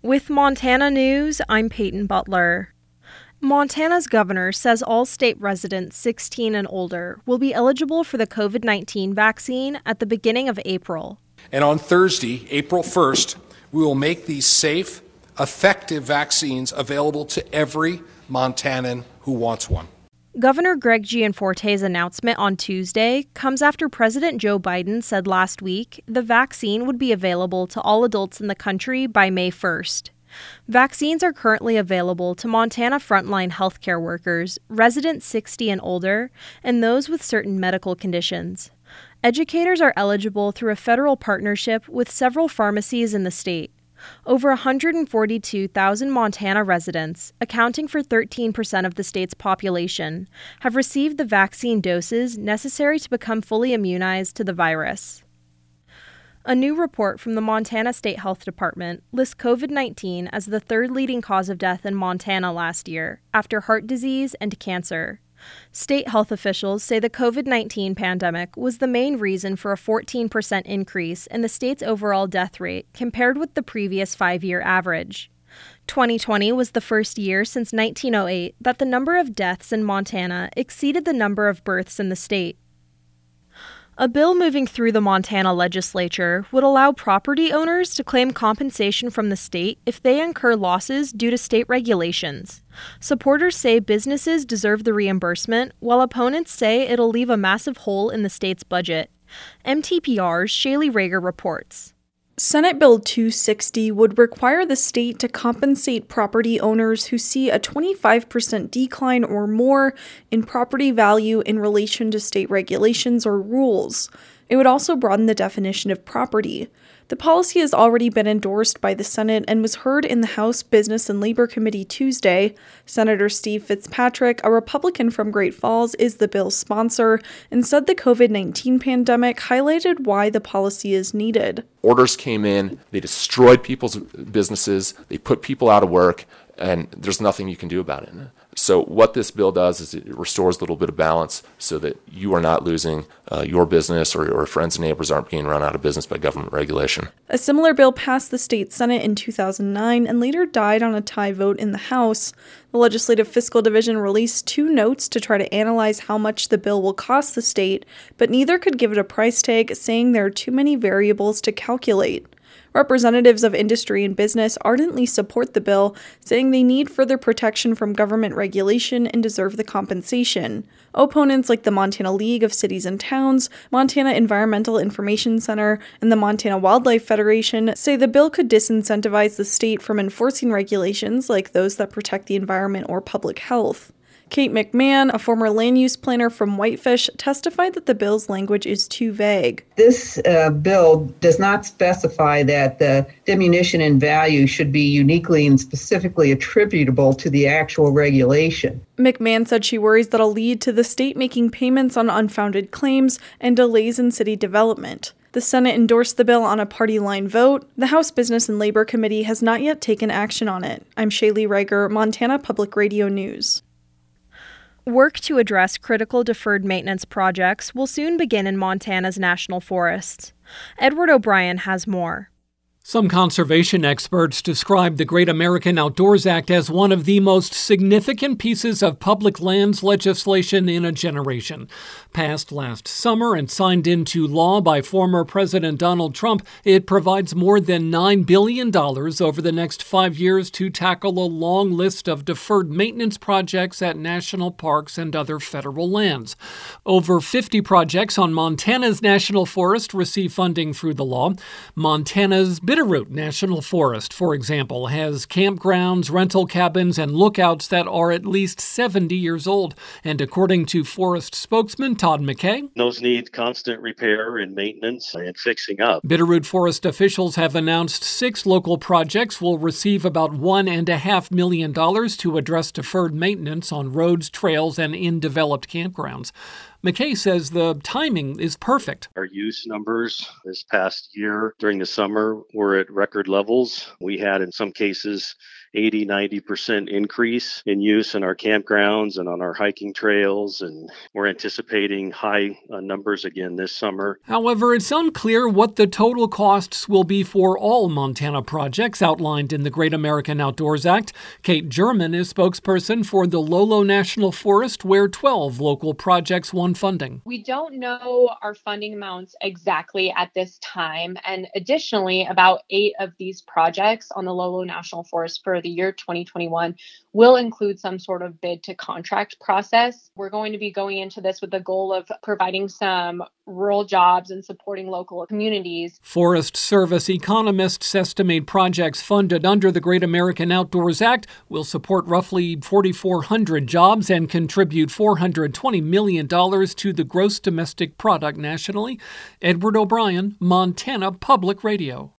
With Montana News, I'm Peyton Butler. Montana's governor says all state residents 16 and older will be eligible for the COVID-19 vaccine at the beginning of April. And on Thursday, April 1st, we will make these safe, effective vaccines available to every Montanan who wants one. Governor Greg Gianforte's announcement on Tuesday comes after President Joe Biden said last week the vaccine would be available to all adults in the country by May 1st. Vaccines are currently available to Montana frontline healthcare workers, residents 60 and older, and those with certain medical conditions. Educators are eligible through a federal partnership with several pharmacies in the state. Over 142,000 Montana residents, accounting for 13% of the state's population, have received the vaccine doses necessary to become fully immunized to the virus. A new report from the Montana State Health Department lists COVID-19 as the third leading cause of death in Montana last year, after heart disease and cancer. State health officials say the COVID-19 pandemic was the main reason for a 14% increase in the state's overall death rate compared with the previous 5-year average. 2020 was the first year since 1908 that the number of deaths in Montana exceeded the number of births in the state. A bill moving through the Montana legislature would allow property owners to claim compensation from the state if they incur losses due to state regulations. Supporters say businesses deserve the reimbursement, while opponents say it'll leave a massive hole in the state's budget. MTPR's Shaylee Rager reports. Senate Bill 260 would require the state to compensate property owners who see a 25% decline or more in property value in relation to state regulations or rules. It would also broaden the definition of property. The policy has already been endorsed by the Senate and was heard in the House Business and Labor Committee Tuesday. Senator Steve Fitzpatrick, a Republican from Great Falls, is the bill's sponsor and said the COVID-19 pandemic highlighted why the policy is needed. Orders came in, they destroyed people's businesses, they put people out of work, and there's nothing you can do about it. So what this bill does is it restores a little bit of balance so that you are not losing your business or friends and neighbors aren't being run out of business by government regulation. A similar bill passed the state Senate in 2009 and later died on a tie vote in the House. The Legislative Fiscal Division released 2 notes to try to analyze how much the bill will cost the state, but neither could give it a price tag, saying there are too many variables to calculate. Representatives of industry and business ardently support the bill, saying they need further protection from government regulation and deserve the compensation. Opponents like the Montana League of Cities and Towns, Montana Environmental Information Center, and the Montana Wildlife Federation say the bill could disincentivize the state from enforcing regulations like those that protect the environment or public health. Kate McMahon, a former land use planner from Whitefish, testified that the bill's language is too vague. This bill does not specify that the diminution in value should be uniquely and specifically attributable to the actual regulation. McMahon said she worries that'll lead to the state making payments on unfounded claims and delays in city development. The Senate endorsed the bill on a party line vote. The House Business and Labor Committee has not yet taken action on it. I'm Shaylee Rager, Montana Public Radio News. Work to address critical deferred maintenance projects will soon begin in Montana's national forests. Edward O'Brien has more. Some conservation experts describe the Great American Outdoors Act as one of the most significant pieces of public lands legislation in a generation. Passed last summer and signed into law by former President Donald Trump, it provides more than $9 billion over the next 5 years to tackle a long list of deferred maintenance projects at national parks and other federal lands. Over 50 projects on Montana's national forest receive funding through the law. Montana's Bitterroot National Forest, for example, has campgrounds, rental cabins, and lookouts that are at least 70 years old. And according to forest spokesman Todd McKay, those need constant repair and maintenance and fixing up. Bitterroot Forest officials have announced 6 local projects will receive about $1.5 million to address deferred maintenance on roads, trails, and in developed campgrounds. McKay says the timing is perfect. Our use numbers this past year during the summer were at record levels. We had, in some cases, 80-90% increase in use in our campgrounds and on our hiking trails, and we're anticipating high numbers again this summer. However, it's unclear what the total costs will be for all Montana projects outlined in the Great American Outdoors Act. Kate German is spokesperson for the Lolo National Forest, where 12 local projects won funding. We don't know our funding amounts exactly at this time, and additionally, about 8 of these projects on the Lolo National Forest for the year 2021 will include some sort of bid to contract process. We're going to be going into this with the goal of providing some rural jobs and supporting local communities. Forest Service economists estimate projects funded under the Great American Outdoors Act will support roughly 4,400 jobs and contribute $420 million to the gross domestic product nationally. Edward O'Brien, Montana Public Radio.